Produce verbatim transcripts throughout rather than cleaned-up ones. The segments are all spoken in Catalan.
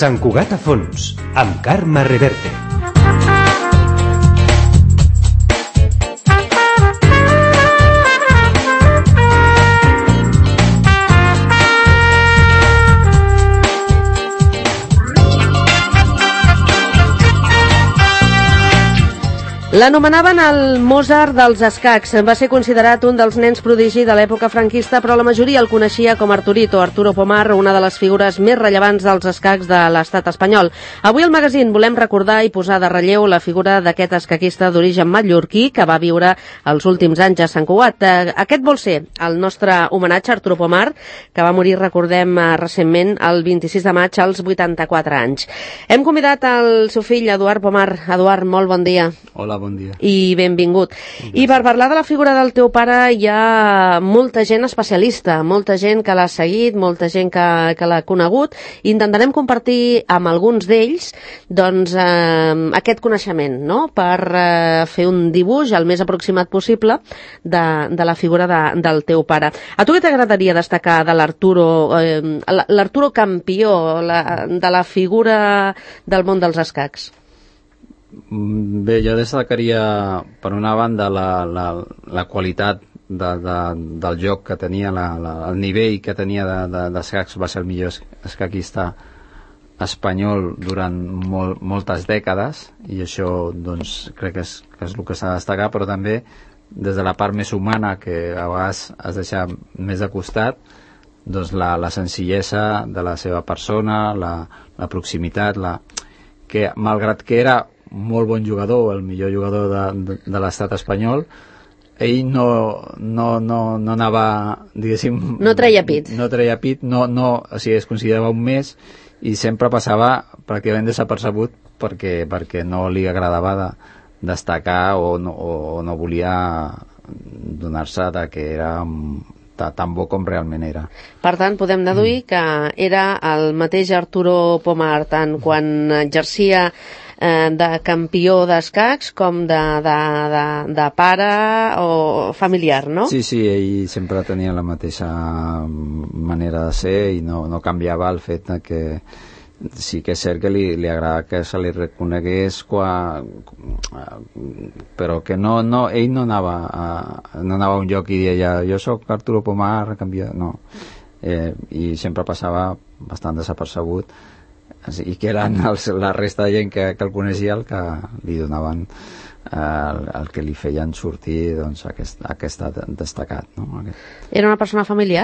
Sant Cugat a fons, amb Carme Reverte. L'anomenaven el Mozart dels escacs. Va ser considerat un dels nens prodigi de l'època franquista, però la majoria el coneixia com Arturito, Arturo Pomar, una de les figures més rellevants dels escacs de l'estat espanyol. Avui al magazín volem recordar i posar de relleu la figura d'aquest escaquista d'origen mallorquí que va viure els últims anys a Sant Cugat. Aquest vol ser el nostre homenatge a Arturo Pomar, que va morir, recordem, recentment, el vint-i-sis de maig, als vuitanta-quatre anys. Hem convidat el seu fill, Eduard Pomar. Eduard, molt bon dia. Hola, bon dia. I benvingut. I per parlar de la figura del teu pare hi ha molta gent especialista, molta gent que l'ha seguit, molta gent que, que l'ha conegut, i intentarem compartir amb alguns d'ells doncs, eh, aquest coneixement, no? Per eh, fer un dibuix el més aproximat possible de, de la figura de, del teu pare. A tu què t'agradaria destacar de l'Arturo, eh, l'Arturo campió, la, de la figura del món dels escacs? Bé, jo destacaria, per una banda, la, la, la qualitat de, de, del joc que tenia, la, la, el nivell que tenia d'escacs. Va ser el millor escaquista espanyol durant mol, moltes dècades, i això doncs, crec que és, que és el que s'ha de destacar, però també des de la part més humana, que a vegades has deixat més de costat, doncs la, la senzillesa de la seva persona, la, la proximitat, la, que malgrat que era molt bon jugador, el millor jugador de, de, de l'estat espanyol, ell no, no, no, no anava, diguéssim... No treia pit. No treia pit, no, no, o sigui, es considerava un més, i sempre passava pràcticament desapercebut perquè, perquè no li agradava de, destacar o no, o no volia donar-se de que era tan bo com realment era. Per tant, podem deduir que era el mateix Arturo Pomar, tant quan exercia eh, de campió d'escacs com de, de, de, de pare o familiar, no? Sí, sí, ell sempre tenia la mateixa manera de ser i no, no canviava el fet que sí que és cert que li, li agrada que se li reconegués quan, però que no, no, ell no anava a, no anava a un lloc i deia jo sóc Arturo Pomar, canvia, no, eh, i sempre passava bastant desapercebut, i que eren els, la resta de gent que, que el coneixia el que li donaven el, el que li feien sortir doncs, aquest, aquest destacat, no? Aquest. Era una persona familiar?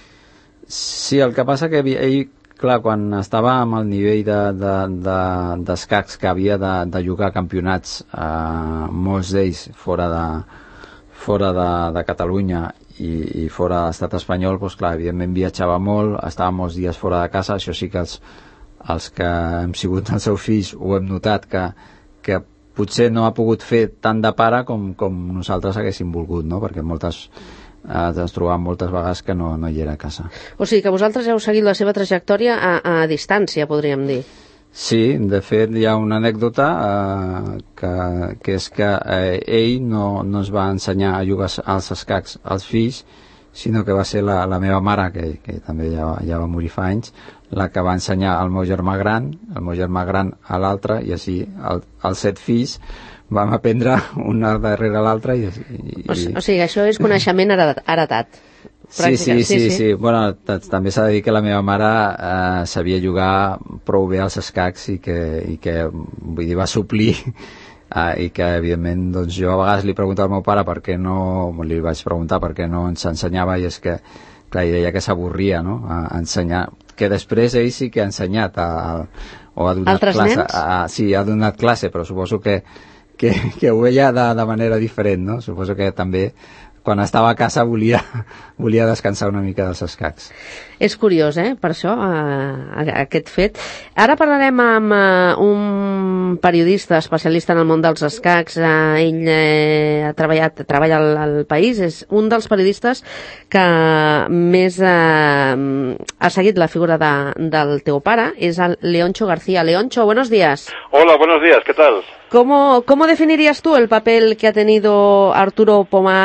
Sí, el que passa que ell, clar, quan estava amb el nivell d'escacs de, de, de, que havia de, de jugar campionats, eh, molts d'ells fora de, fora de, de Catalunya i, i fora de l'estat espanyol, doncs clar, evidentment viatjava molt, estava molts dies fora de casa. Això sí que els, els que hem sigut els seus fills ho hem notat, que, que potser no ha pogut fer tant de pare com, com nosaltres haguéssim volgut, no? Perquè moltes Eh, ens trobàvem moltes vegades que no, no hi era a casa. O sigui que vosaltres heu seguit la seva trajectòria a, a distància, podríem dir. Sí, de fet hi ha una anècdota eh, que, que és que eh, ell no, no es va ensenyar a jugar als escacs als fills, sinó que va ser la, la meva mare, que, que també ja, ja va morir fa anys, la que va ensenyar al meu germà gran, el meu germà gran a l'altre, i així el, els set fills vam aprendre un darrere l'altre. I, i, o, o sigui, això és coneixement heretat. Sí, sí, sí, sí, sí. Bueno, també s'ha de dir que la meva mare eh, sabia jugar prou bé als escacs i que, i que vull dir, va suplir eh, i que, evidentment, doncs jo a vegades li preguntava al meu pare per què no, li vaig preguntar per què no ens ensenyava, i és que, clar, ell deia que s'avorria, no?, a ensenyar, que després ell sí que ha ensenyat a, a, o ha donat altres classe. nens? A, sí, ha donat classe, però suposo que Que, que ho veia de, de manera diferent, no? Suposo que també quan estava a casa volia, volia descansar una mica dels escacs. És curiós, eh, per això, eh, aquest fet. Ara parlarem amb eh, un periodista especialista en el món dels escacs. Eh, ell eh, ha treballat, treballa al, al País, és un dels periodistes que més eh, ha seguit la figura de, del teu pare, és el Leoncho García. Leoncho, buenos días. Hola, buenos días, ¿qué tal? ¿Cómo, ¿Cómo definirías tú el papel que ha tenido Arturo Pomar en el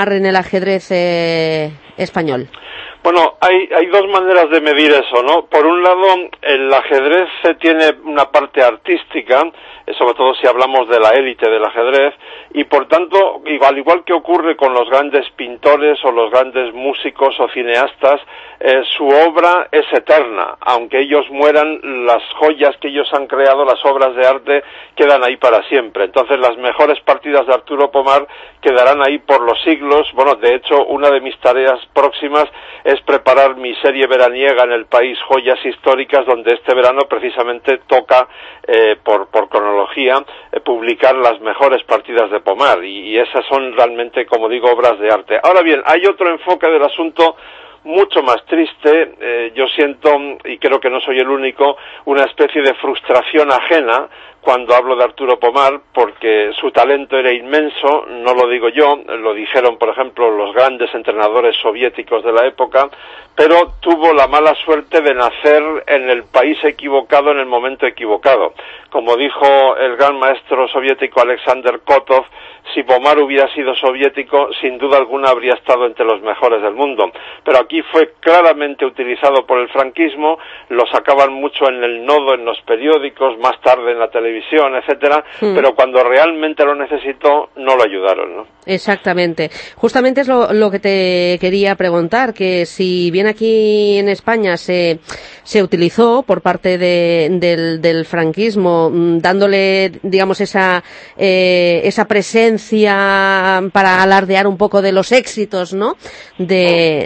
ajedrez eh, español? Bueno, hay, hay dos maneras de medir eso, ¿no? Por un lado, el ajedrez tiene una parte artística, sobre todo si hablamos de la élite del ajedrez, y por tanto, al igual que ocurre con los grandes pintores o los grandes músicos o cineastas, eh, su obra es eterna. Aunque ellos mueran, las joyas que ellos han creado, las obras de arte, quedan ahí para siempre. Entonces, las mejores partidas de Arturo Pomar quedarán ahí por los siglos. Bueno, de hecho, una de mis tareas próximas es preparar mi serie veraniega en el país Joyas Históricas, donde este verano precisamente toca, eh, por, por cronología, eh, publicar las mejores partidas de Pomar, y, y esas son realmente, como digo, obras de arte. Ahora bien, hay otro enfoque del asunto mucho más triste. Eh, yo siento, y creo que no soy el único, una especie de frustración ajena cuando hablo de Arturo Pomar, porque su talento era inmenso. No lo digo yo, lo dijeron, por ejemplo, los grandes entrenadores soviéticos de la época, pero tuvo la mala suerte de nacer en el país equivocado en el momento equivocado. Como dijo el gran maestro soviético Alexander Kotov, si Pomar hubiera sido soviético, sin duda alguna habría estado entre los mejores del mundo. Pero aquí fue claramente utilizado por el franquismo, lo sacaban mucho en el nodo, en los periódicos, más tarde en la televisión, etcétera, mm. pero cuando realmente lo necesitó, no lo ayudaron, ¿no? Exactamente. Justamente es lo, lo que te quería preguntar, que si bien aquí en España se, se utilizó por parte de, del, del franquismo, dándole, digamos, esa, eh, esa presencia para alardear un poco de los éxitos, ¿no?, de,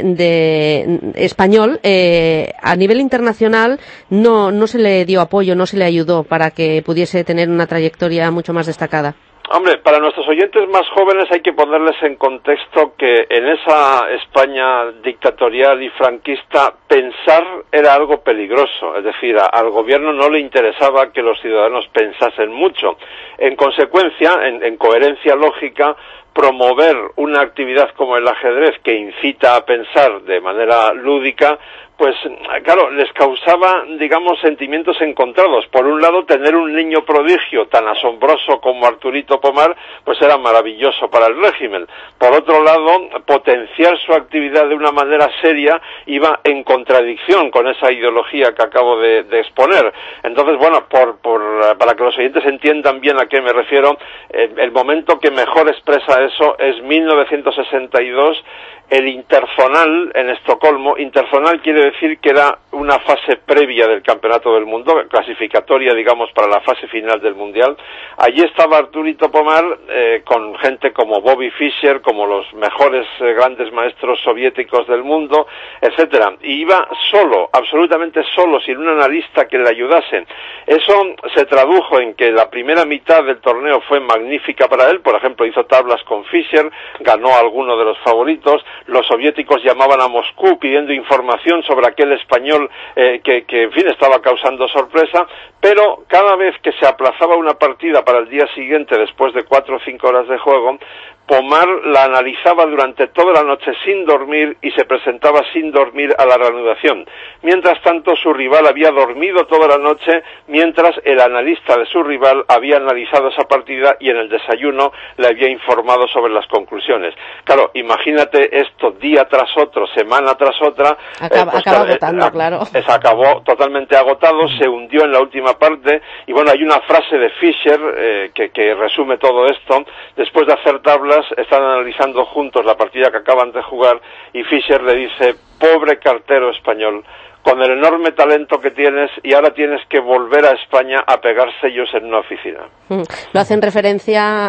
de español, eh, a nivel internacional no, no se le dio apoyo, no se le ayudó para que pudiese tener una trayectoria mucho más destacada. Hombre, para nuestros oyentes más jóvenes hay que ponerles en contexto que en esa España dictatorial y franquista pensar era algo peligroso, es decir, a, al gobierno no le interesaba que los ciudadanos pensasen mucho. En consecuencia, en, en coherencia lógica, promover una actividad como el ajedrez que incita a pensar de manera lúdica, pues claro, les causaba, digamos, sentimientos encontrados. Por un lado, tener un niño prodigio tan asombroso como Arturito Pomar, pues era maravilloso para el régimen. Por otro lado, potenciar su actividad de una manera seria iba en contradicción con esa ideología que acabo de, de exponer. Entonces, bueno, por, por, para que los oyentes entiendan bien a qué me refiero, eh, el momento que mejor expresa eso es mil novecientos sesenta y dos, el Interzonal en Estocolmo. Interzonal quiere decir que era una fase previa del Campeonato del Mundo, clasificatoria, digamos, para la fase final del Mundial. Allí estaba Arturito Pomar eh, con gente como Bobby Fischer, como los mejores eh, grandes maestros soviéticos del mundo, etcétera. Y iba solo, absolutamente solo, sin un analista que le ayudase. Eso se tradujo en que la primera mitad del torneo fue magnífica para él. Por ejemplo, hizo tablas con Fischer, ganó a alguno de los favoritos. Los soviéticos llamaban a Moscú pidiendo información sobre aquel español eh, que, que, en fin, estaba causando sorpresa, pero cada vez que se aplazaba una partida para el día siguiente, después de cuatro o cinco horas de juego, Pomar la analizaba durante toda la noche sin dormir y se presentaba sin dormir a la reanudación. Mientras tanto, su rival había dormido toda la noche, mientras el analista de su rival había analizado esa partida y en el desayuno le había informado sobre las conclusiones. Claro, imagínate esto día tras otro, semana tras otra. Acaba, eh, pues, acaba agotando, eh, claro. Se acabó totalmente agotado, se hundió en la última parte, y bueno, hay una frase de Fischer eh, que, que resume todo esto. Después de hacer tablas, están analizando juntos la partida que acaban de jugar, y Fischer le dice: pobre cartero español, con el enorme talento que tienes, y ahora tienes que volver a España a pegar sellos en una oficina. Mm. Lo hacen referencia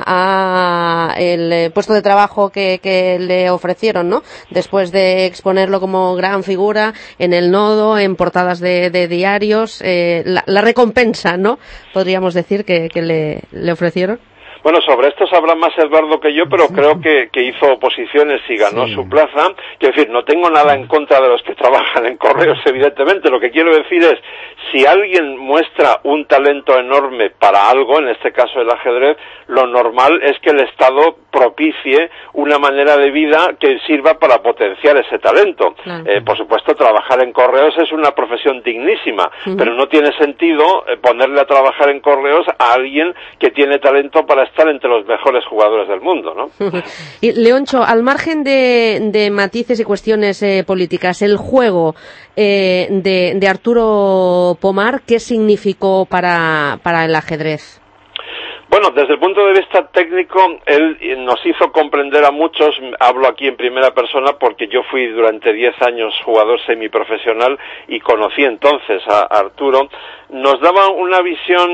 a el puesto de trabajo que, que le ofrecieron, ¿no? Después de exponerlo como gran figura en el nodo, en portadas de, de diarios, eh, la, la recompensa, ¿no?, podríamos decir, que, que le, le ofrecieron. Bueno, sobre esto sabrá más Eduardo que yo, pero creo que, que hizo oposiciones y ganó sí. su plaza. Quiero decir, no tengo nada en contra de los que trabajan en correos, evidentemente. Lo que quiero decir es, si alguien muestra un talento enorme para algo, en este caso el ajedrez, lo normal es que el Estado propicie una manera de vida que sirva para potenciar ese talento. Claro. Eh, por supuesto, trabajar en correos es una profesión dignísima, uh-huh. pero no tiene sentido eh, ponerle a trabajar en correos a alguien que tiene talento para estar entre los mejores jugadores del mundo, ¿no? Uh-huh. Y Leoncho, al margen de, de matices y cuestiones eh, políticas, el juego eh, de, de Arturo Pomar, ¿qué significó para, para el ajedrez? Bueno, desde el punto de vista técnico, él nos hizo comprender a muchos, hablo aquí en primera persona porque yo fui durante diez años jugador semiprofesional y conocí entonces a Arturo, nos daba una visión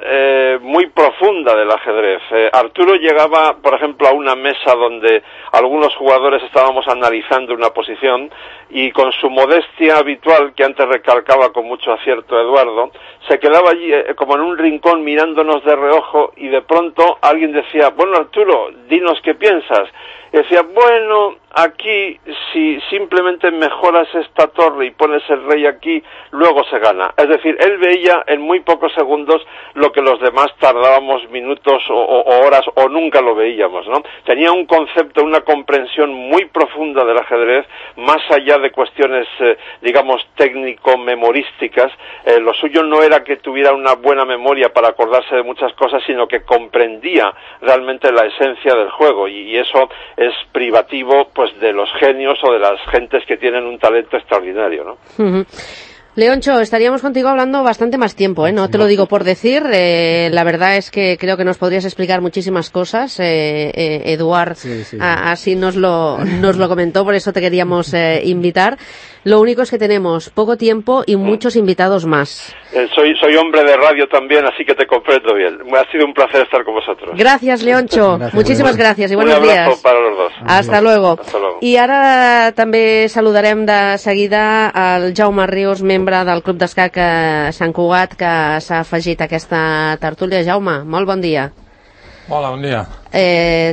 eh, muy profunda del ajedrez. Eh, Arturo llegaba, por ejemplo, a una mesa donde algunos jugadores estábamos analizando una posición y con su modestia habitual, que antes recalcaba con mucho acierto Eduardo, se quedaba allí eh, como en un rincón mirándonos de reojo y de pronto alguien decía, bueno Arturo, dinos qué piensas. Y decía, bueno, aquí si simplemente mejoras esta torre y pones el rey aquí, luego se gana. Es decir, él veía en muy pocos segundos lo que los demás tardábamos minutos o, o, o horas o nunca lo veíamos, ¿no? Tenía un concepto, una comprensión muy profunda del ajedrez, más allá de cuestiones, eh, digamos, técnico-memorísticas. Eh, lo suyo no era que tuviera una buena memoria para acordarse de muchas cosas, sino que comprendía realmente la esencia del juego, y, y eso es privativo pues de los genios o de las gentes que tienen un talento extraordinario, ¿no? Uh-huh. Leoncho, estaríamos contigo hablando bastante más tiempo, ¿eh? No te lo digo por decir, eh, la verdad es que creo que nos podrías explicar muchísimas cosas, eh, eh, Eduard sí, sí. A, así nos lo, nos lo comentó, por eso te queríamos eh, invitar. Lo único es que tenemos poco tiempo y muchos invitados más. Eh, soy, soy hombre de radio también, así que te comprendo bien. Ha sido un placer estar con vosotros. Gracias, Leoncho. Gracias, Muchísimas gracias i buenos días. Un abrazo días. Para los dos. Hasta luego. Hasta luego. I ara també saludarem de seguida el Jaume Rius, membre del Club d'Escac Sant Cugat, que s'ha afegit a aquesta tertúlia. Jaume, molt bon dia. Hola, bon dia. Eh,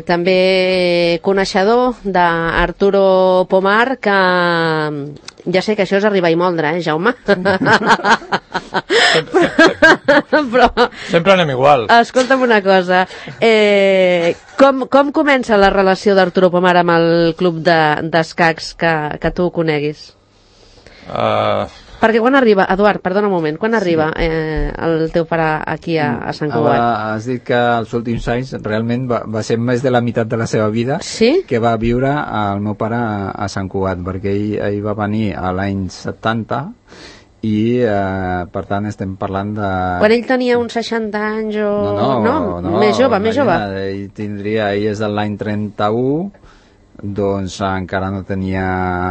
també coneixedor d'Arturo Pomar, que ja sé que això és arribar i moldre, eh, Jaume? Sempre, Però, sempre anem igual. Escolta'm una cosa, eh, com, com comença la relació d'Arturo Pomar amb el club d'escacs de, que, que tu coneguis? Uh... Perquè quan arriba, Eduard, perdona un moment, quan arriba eh, el teu pare aquí a, a Sant Cugat? Has dit que els últims anys realment va, va ser més de la meitat de la seva vida sí? que va viure el meu pare a, a Sant Cugat, perquè ell, ell va venir a l'any setanta i eh, per tant estem parlant de... Quan ell tenia uns seixanta anys o... No, no, no, no més jove, més jove. Ell tindria, ell és de l'any trenta-u, doncs encara no tenia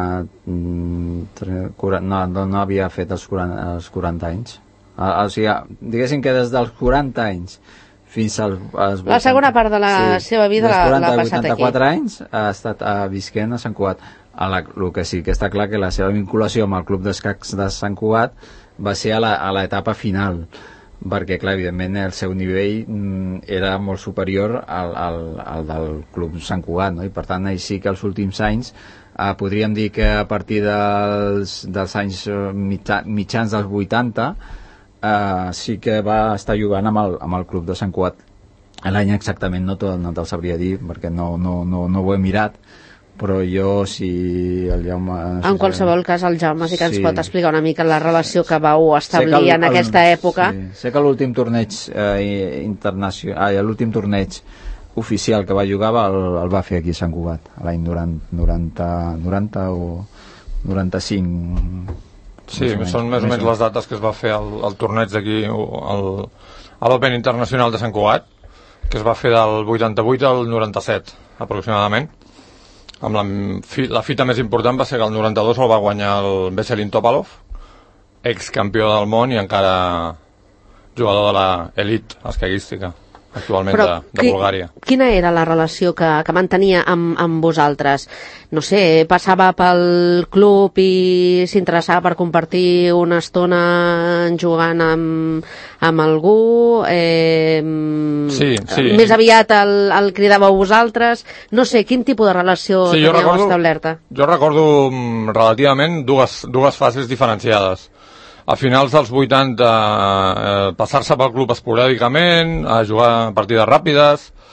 no, no havia fet els quaranta, els quaranta anys, o sigui, diguéssim que des dels quaranta anys fins als, als vuitanta, la segona part de la sí, seva vida l'ha passat aquí. vuitanta-quatre anys ha estat uh, visquent a Sant Cugat. El que sí que està clar que la seva vinculació amb el Club d'Escacs de Sant Cugat va ser a l'etapa final, perquè clar, evidentment el seu nivell mm, era molt superior al, al, al del Club Sant Cugat, no? I per tant així que els últims anys eh, podríem dir que a partir dels, dels anys mitja, mitjans dels vuitanta eh, sí que va estar jugant amb el, amb el Club de Sant Cugat. L'any exactament no te'l no te sabria dir perquè no, no, no, no ho he mirat, però jo si el Jaume... En qualsevol cas el Jaume sí que ens sí. pot explicar una mica la relació que vau establir el, en aquesta el, època. Sí. Sé que l'últim torneig eh, internacional, l'últim torneig oficial que va jugar el, el va fer aquí a Sant Cugat, l'any noranta, noranta o noranta-cinc. Sí, més són més o menys les dates que es va fer el, el torneig d'aquí, a l'Open Internacional de Sant Cugat, que es va fer del vuitanta-vuit al noranta-set, aproximadament. Amb la, fi, la fita més important va ser que el noranta-dos el va guanyar el Veselin Topalov, ex-campió del món i encara jugador de l'elit escaquística actualment de, de qui, Bulgària. Quina era la relació que, que mantenia amb, amb vosaltres? No sé, passava pel club i s'interessava per compartir una estona jugant amb, amb algú? Eh, sí, sí. Més aviat el, el cridàveu vosaltres? No sé, quin tipus de relació sí, teníeu recordo, establerta? Jo recordo relativament dues, dues fases diferenciades. A finals dels vuitanta eh, passar-se pel club esporàdicament, a jugar partides ràpides,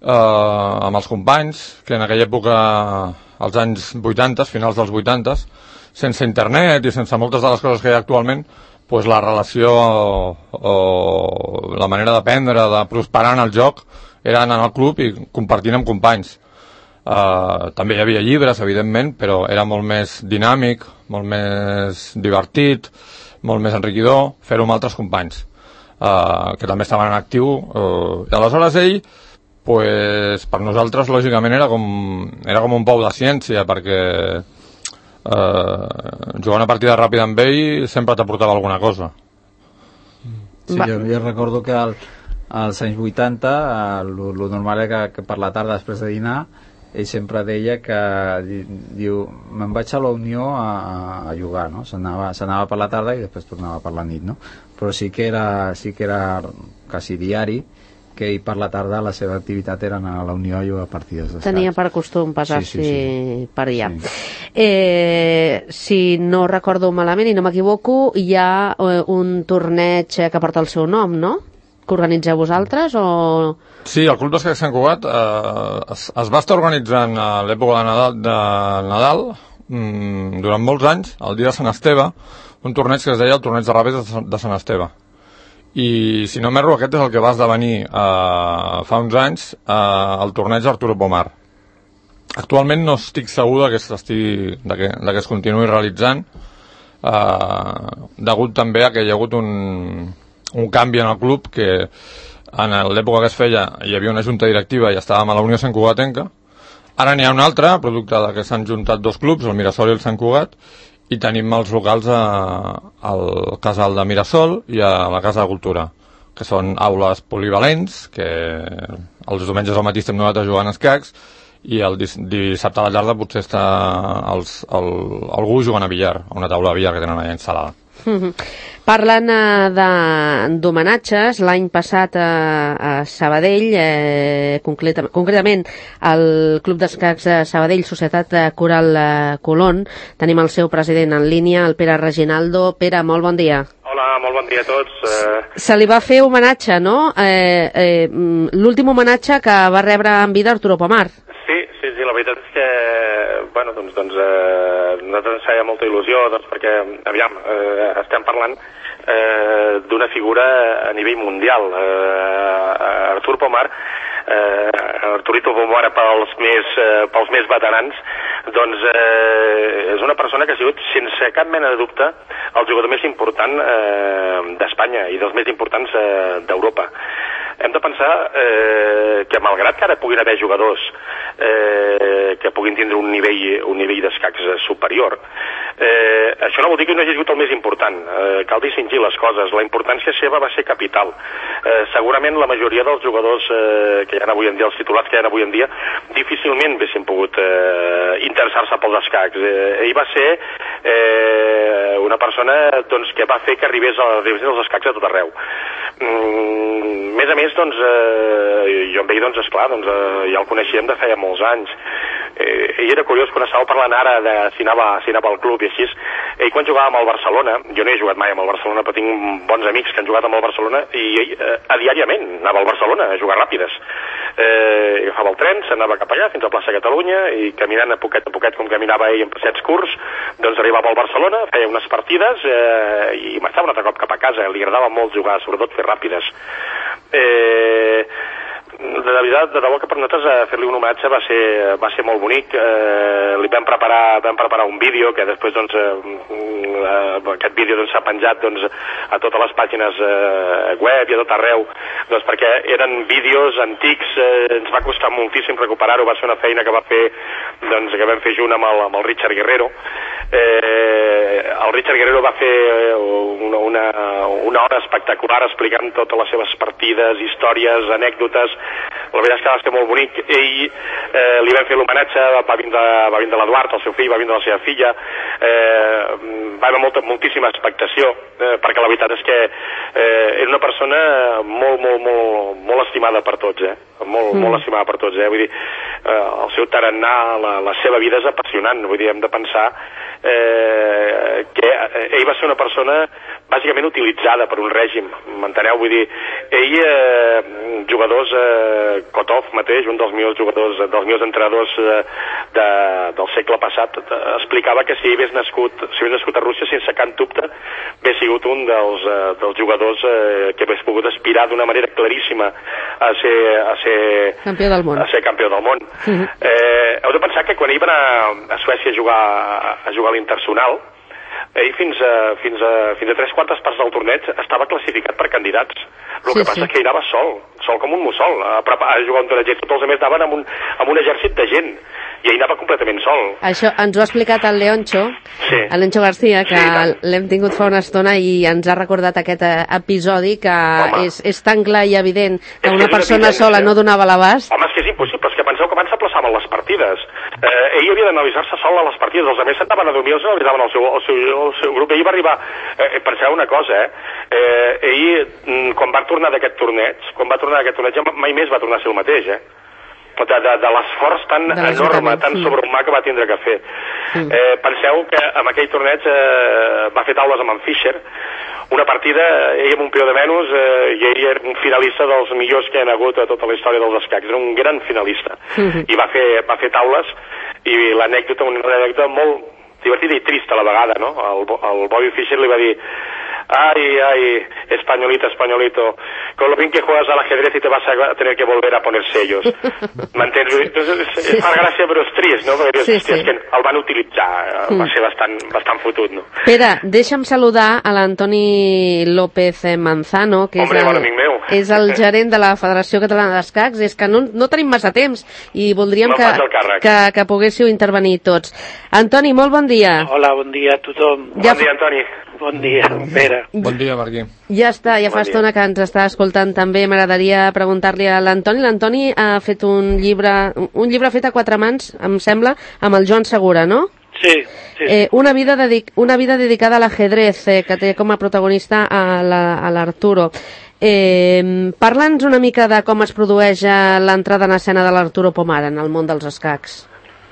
amb els companys, que en aquella època, als anys vuitanta, finals dels vuitanta, sense internet i sense moltes de les coses que hi ha actualment, pues la relació o, o la manera d'aprendre, de prosperar en el joc, era anar al club i compartint amb companys. Uh, també hi havia llibres, evidentment, però era molt més dinàmic, molt més divertit, molt més enriquidor fer-ho amb altres companys uh, que també estaven en actiu, uh, i aleshores ell, pues, per nosaltres lògicament era com, era com un pou de ciència, perquè uh, jugar una partida ràpida amb ell sempre t'aportava alguna cosa. Sí, jo, jo recordo que al, als anys vuitanta el normal era que, que per la tarda després de dinar ell sempre deia que diu, me'n vaig a la Unió a, a jugar, no? S'anava, s'anava per la tarda i després tornava per la nit, no? Però sí que era, sí que era quasi diari que ell per la tarda la seva activitat era anar a la Unió a jugar partides d'escacs. Tenia per costum passar-s'hi sí, sí, sí. per allà. Sí. Eh, si no recordo malament i no m'equivoco, hi ha eh, un torneig que porta el seu nom, no? Que organitzeu vosaltres o... Sí, el Club d'Escacs Sant Cugat eh, es, es va estar organitzant a l'època de Nadal, de Nadal mmm, durant molts anys, el dia de Sant Esteve, un torneig que es deia el torneig de ràpids de, de Sant Esteve. I si no m'erro, aquest és el que va esdevenir eh, fa uns anys eh, el torneig Arturo Pomar. Actualment no estic segur de que, de que, de que es continuï realitzant, eh, degut també a que hi ha hagut un, un canvi en el club, que en l'època que es feia hi havia una junta directiva i estàvem a la Unió Sant Cugatenca. Ara n'hi ha un altre, producte de que s'han juntat dos clubs, el Mirasol i el Sant Cugat, i tenim els locals a, al Casal de Mirasol i a la Casa de Cultura, que són aules polivalents, que els diumenges al matí estem nosaltres jugant a escacs i el dissabte a la tarda potser està els, el, algú jugant a billar, a una taula de billar que tenen allà instal·lada. Mm-hmm. Parlant eh, d'homenatges, l'any passat a, a Sabadell, eh, concreta, concretament al Club d'Escacs de Sabadell, Societat Coral eh, Colón, tenim el seu president en línia, el Pere Reginaldo. Pere, molt bon dia. Hola, molt bon dia a tots. Eh... Se li va fer homenatge, no? Eh, eh, l'últim homenatge que va rebre en vida Arturo Pomar. Sí, sí, sí, la veritat és que, bueno, doncs, doncs eh, nosaltres ens feia molta il·lusió, doncs, perquè, aviam, eh, estem parlant eh, d'una figura a nivell mundial. Eh, Artur Pomar, eh, Arturito Pomar pels més, eh, pels més veterans, doncs eh, és una persona que ha sigut, sense cap mena de dubte, el jugador més important eh, d'Espanya i dels més importants eh, d'Europa. Hem de pensar eh, que malgrat que ara puguin haver jugadors eh, que puguin tindre un nivell, un nivell d'escacs superior, eh, això no vol dir que no hagi sigut el més important. Eh, cal distingir les coses. La importància seva va ser capital. Eh, segurament la majoria dels jugadors eh, que hi ha avui en dia, els titulars que hi ha avui en dia, difícilment haguessin pogut eh, interessar-se pels escacs. Eh, ell va ser eh, una persona doncs, que va fer que arribés, a, arribés als escacs a tot arreu. Mm, més a més, doncs, eh, jo amb ell, doncs, esclar, doncs, eh, ja el coneixíem de feia molts anys. Eh, ell era curiós quan estava parlant ara de si anava, si anava al club i així. Ell quan jugava amb el Barcelona, jo no he jugat mai amb el Barcelona, però tinc bons amics que han jugat amb el Barcelona, i ell eh, a diàriament anava al Barcelona a jugar ràpides. Eh, agafava el tren, s'anava cap allà, fins a plaça Catalunya, i caminant a poquet a poquet, com caminava ell en passets curts, doncs arribava al Barcelona, feia unes partides eh, i marxava un altre cop cap a casa. Li agradava molt jugar, sobretot fer ràpides. Eh, de veritat, de debò que per nosaltres eh, fer-li un homenatge va ser, va ser molt bonic. Eh, li vam preparar, vam preparar un vídeo que després doncs, eh, eh, aquest vídeo doncs, s'ha penjat doncs, a totes les pàgines eh, web i a tot arreu, doncs, perquè eren vídeos antics, eh, ens va costar moltíssim recuperar-ho, va ser una feina que va fer doncs, que vam fer junt amb el, amb el Richard Guerrero. Eh, el Richard Guerrero va fer una, una, una hora espectacular explicant totes les seves partides, històries, anècdotes. La veritat és que va ser molt bonic. Ell eh, li vam fer l'homenatge, va vindre, va vindre l'Eduard, el seu fill, va vindre la seva filla. Eh, va haver molta, moltíssima expectació, eh, perquè la veritat és que eh, era una persona molt, molt, molt, molt estimada per tots. Eh? molt, mm. molt estimada per tots, eh? Vull dir, eh, el seu tarannà, la, la seva vida és apassionant, vull dir, hem de pensar eh, que ell va ser una persona bàsicament utilitzada per un règim, m'enteneu? Vull dir, ell, eh, jugadors, eh, Kotov mateix, un dels millors jugadors, dels millors entrenadors eh, de, del segle passat, eh, explicava que si ell hagués nascut, si hagués nascut a Rússia, sense cap dubte, hagués sigut un dels, eh, dels jugadors eh, que hagués pogut aspirar d'una manera claríssima a ser, a ser, campió del món. A ser campió del món. Uh-huh. eh, heu de pensar que quan ell va anar a Suècia a jugar, a jugar a l'Internacional, ell fins a, fins, a, fins a tres quartes parts del torneig estava classificat per candidats. El sí, que passa sí. és que ell anava sol, sol com un mussol, a, a jugar un torneig. Tots els altres anaven amb un, amb un exèrcit de gent, i ell anava completament sol. Això ens ho ha explicat el Leoncho, sí. el Leoncho García, que sí, l'hem tingut fa una estona i ens ha recordat aquest episodi que és, és tan clar i evident que és una que persona sola no donava l'abast. Home, és que és impossible, és que penseu que abans s'aplaçaven les partides. Eh, ell havia d'analitzar-se sol a les partides, els altres s'anaven a dormir, els analitzaven el seu, el seu, el seu grup. Ell va arribar, eh, penseu una cosa, eh, eh ell, quan va tornar d'aquest torneig, quan va tornar d'aquest torneig, mai més va tornar a ser el mateix, eh? de, de, de l'esforç tan enorme, tan sí. sobrehumà que va tindre que fer. Sí. Eh, penseu que en aquell torneig eh, va fer taules amb en Fischer, una partida, ell amb un pió de menys, eh, i ell era un finalista dels millors que hi ha hagut a tota la història dels escacs, era un gran finalista, mm-hmm. i va fer, va fer taules, i l'anècdota, una anècdota molt divertida i trista a la vegada, no? El, el Bobby Fischer li va dir: ay, ay, españolito, españolito, con lo bien que juegas al ajedrez y te vas a tener que volver a poner sellos. M'entens? Entonces, sí, fa gràcia, però és trist, no? Perquè sí, sí. És que el van utilitzar, mm. va ser bastant, bastant fotut, no? Pere, deixa'm saludar a l'Antoni López Manzano, que Hombre, és, el, bon amic meu. és el gerent de la Federació Catalana d'Escacs. És que no, no tenim massa temps i voldríem que, que, que poguéssiu intervenir tots. Antoni, molt bon dia. Hola, bon dia a tothom. Ja bon dia, Antoni. Bon dia, Pere. Bon dia, Marquí. Ja està, ja fa bon estona que ens està escoltant també. M'agradaria preguntar-li a l'Antoni. L'Antoni ha fet un llibre, un llibre fet a quatre mans, em sembla, amb el Joan Segura, no? Sí, sí. Eh, una, vida dedic una vida dedicada a l'ajedrez, eh, que té com a protagonista a l'Arturo. Eh, Parla'ns una mica de com es produeix l'entrada en escena de l'Arturo Pomar en el món dels escacs.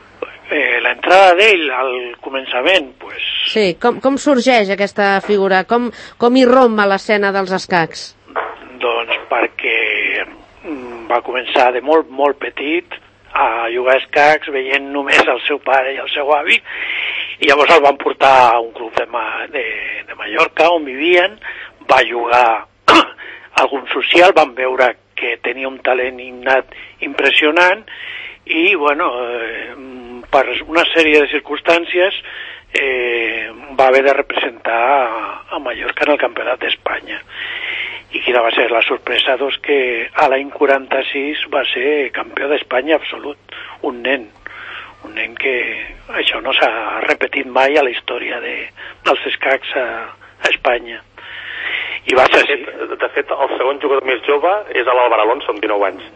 Eh, l'entrada d'ell al començament, pues... Sí, com, com sorgeix aquesta figura? Com, com irromp a l'escena dels escacs? Doncs perquè va començar de molt, molt petit a jugar a escacs veient només el seu pare i el seu avi, i llavors el van portar a un club de, Ma de, de Mallorca on vivien, va jugar algun social, van veure que tenia un talent innat impressionant i, bueno, eh, per una sèrie de circumstàncies eh, va haver de representar a, a Mallorca en el Campionat d'Espanya. I quina va ser la sorpresa? Doncs que a l'any quaranta-sis va ser campió d'Espanya absolut, un nen, un nen que això no s'ha repetit mai a la història de, dels escacs a, a Espanya. I va ser de, fet, de fet, el segon jugador més jove és l'Álvaro Alonso, amb dinou anys.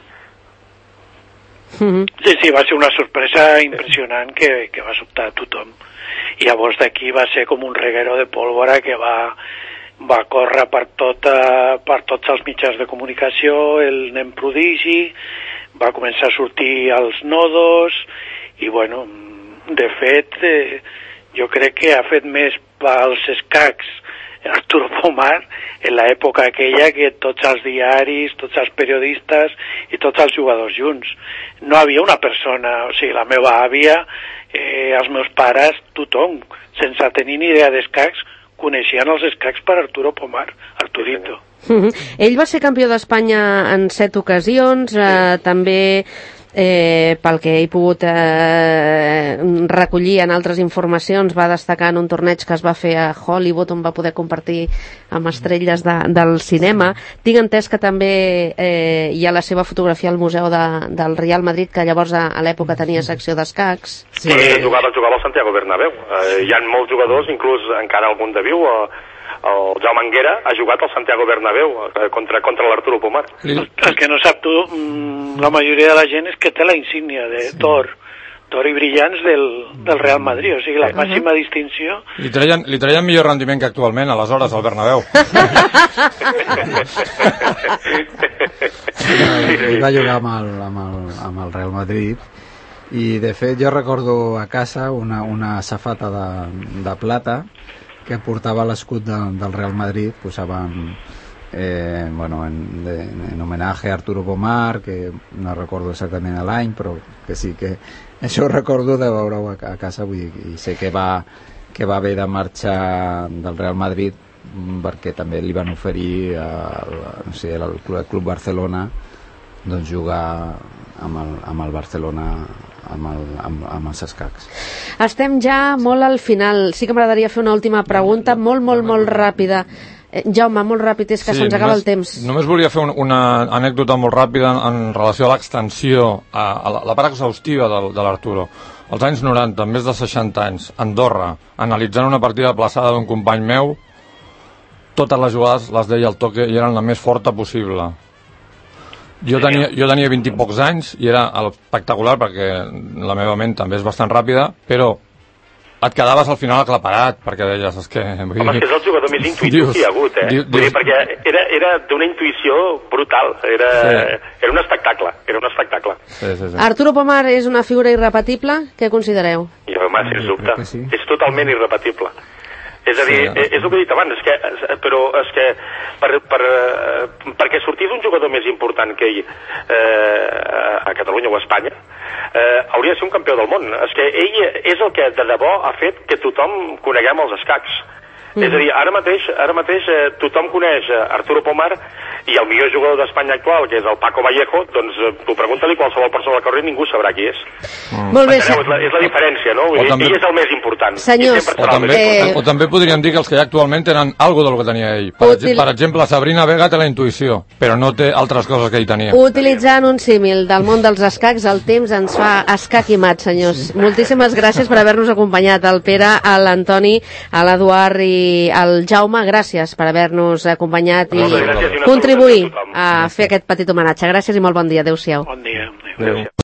Mm-hmm. Sí, sí, va ser una sorpresa impressionant que, que va sobtar a tothom. I llavors d'aquí va ser com un reguero de pólvora que va, va córrer per, tota, per tots els mitjans de comunicació, el nen prodigi, va començar a sortir als nodos i, bueno, de fet, eh, jo crec que ha fet més pels escacs Arturo Pomar en l'època aquella que tots els diaris, tots els periodistes i tots els jugadors junts. No havia una persona, o sigui, la meva àvia, eh, els meus pares, tothom, sense tenir ni idea d'escacs, coneixien els escacs per Arturo Pomar, Arturito. Mm-hmm. Ell va ser campió d'Espanya en set ocasions, eh, sí. també... Eh, pel que he pogut eh, recollir en altres informacions, va destacar en un torneig que es va fer a Hollywood on va poder compartir amb estrelles de, del cinema. Tinc entès que també eh, hi ha la seva fotografia al museu de, del Real Madrid, que llavors a, a l'època tenia secció d'escacs. Sí. Sí. Jugava, jugava al Santiago Bernabéu. Eh, hi ha molts jugadors, inclús encara algun de viu, eh, el Jaume Anguera ha jugat al Santiago Bernabéu eh, contra, contra l'Arturo Pomar. El, el que no sap tu, la majoria de la gent és que té la insígnia de Thor. d'or i brillants del, del Real Madrid, o sigui, la màxima distinció. Li traien, li traien millor rendiment que actualment, aleshores, al Bernabéu. Ell va jugar amb el, amb, el, amb el Real Madrid i, de fet, jo recordo a casa una, una safata de, de plata que portava l'escut de, del Real Madrid, posaven eh, bueno, en, de, en homenatge a Arturo Pomar, que no recordo exactament l'any, però que sí que això ho recordo de veure-ho a, a casa, vull dir, i sé que va, que va haver de marxar del Real Madrid perquè també li van oferir al, no sé, al Club, Club Barcelona, doncs jugar amb el, amb el Barcelona, amb, el, amb, amb els escacs. Estem ja molt al final. Sí que m'agradaria fer una última pregunta, molt, molt, molt ràpida. Eh, Jaume, molt ràpid, és que sí, se'ns acaba el temps. Només volia fer un, una anècdota molt ràpida en, en relació a l'extensió, a, a la, la part exhaustiva de, de l'Arturo. Als anys noranta, amb més de seixanta anys, Andorra, analitzant una partida de plaçada d'un company meu, totes les jugades les deia al toque i eren la més forta possible. Jo tenia, jo tenia vint i pocs anys i era espectacular perquè la meva ment també és bastant ràpida, però et quedaves al final aclaparat perquè deies, és que... Home, és que és el jugador més intuïtiu que hi ha hagut, eh? Dius, dius... Perquè era, era d'una intuïció brutal, era, sí. era un espectacle, era un espectacle. Sí, sí, sí. Arturo Pomar és una figura irrepetible, què considereu? I, home, sens dubte, sí. És totalment irrepetible. És a dir, sí, és el que he dit abans, és que, però és que per, per, perquè sortís un jugador més important que ell eh, a Catalunya o a Espanya, eh, hauria de ser un campió del món. És que ell és el que de debò ha fet que tothom coneguem els escacs. Mm. És a dir, ara mateix, ara mateix eh, tothom coneix Arturo Pomar i el millor jugador d'Espanya actual, que és el Paco Vallejo, doncs eh, tu pregunta-li qualsevol persona al carrer i ningú sabrà qui és. Mm. Molt bé. Enteneu, és, la, és la diferència, no? Vull dir, també... Ell és el més important. Senyors, o també, eh... o també podríem dir que els que hi ha actualment tenen alguna del que tenia ell. Per, Util... per exemple, Sabrina Vega té la intuïció, però no té altres coses que ell tenia. Utilitzant un símil del món dels escacs, el temps ens fa escaquimat, senyors. Sí. Moltíssimes gràcies per haver-nos acompanyat, al Pere, a l'Antoni, a l'Eduard i al Jaume. Gràcies per haver-nos acompanyat i contribuir a fer aquest petit homenatge. Gràcies i molt bon dia. Adéu-siau. Bon dia. Adéu.